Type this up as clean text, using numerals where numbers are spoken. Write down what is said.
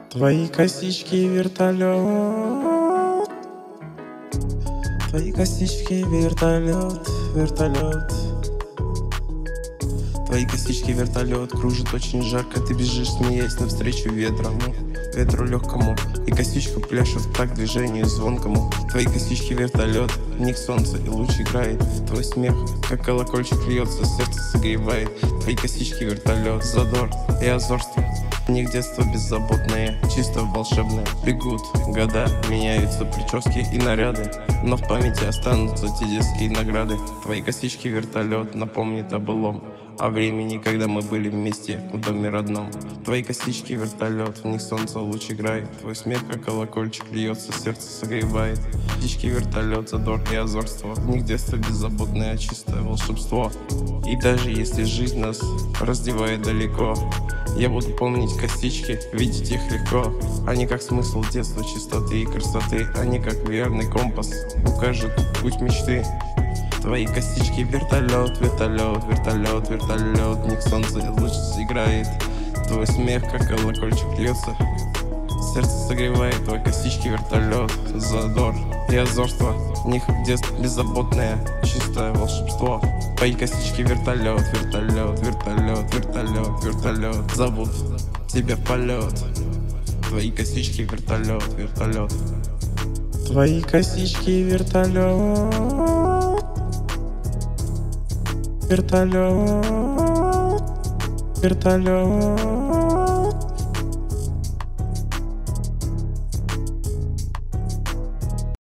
Твои косички вертолет. Твои косички вертолет, вертолет. Твои косички вертолет, кружит очень жарко. Ты бежишь, смеясь навстречу ветру легкому. И косичка пляшет в такт движению звонкому. Твои косички вертолет, в них солнце и луч играет. Твой смех, как колокольчик, льется, сердце согревает. Твои косички вертолет, задор и озорство. В них детство беззаботное, чисто волшебное. Бегут года, меняются прически и наряды, но в памяти останутся те детские награды. Твои косички вертолет напомнит о былом, о времени, когда мы были вместе в доме родном. Твои косички вертолет, в них солнце луч играет. Твой смех, как колокольчик, льется, сердце согревает. Птички вертолет, задор и озорство. В них детство беззаботное, чистое волшебство. И даже если жизнь нас раздевает далеко, я буду помнить косички, видеть их легко. Они как смысл детства, чистоты и красоты. Они как верный компас, укажет путь мечты. Твои косички вертолет, вертолет, вертолет, вертолет. В них солнце луч играет. Твой смех, как колокольчик, льется, сердце согревает. Твои косички вертолет, задор и озорство. В них детство беззаботное, чистое волшебство. Твои косички вертолет, вертолет, вертолет, вертолет, вертолет. Зовут тебя в полет. Твои косички вертолет, вертолет. Твои косички вертолет, вертолет, вертолет.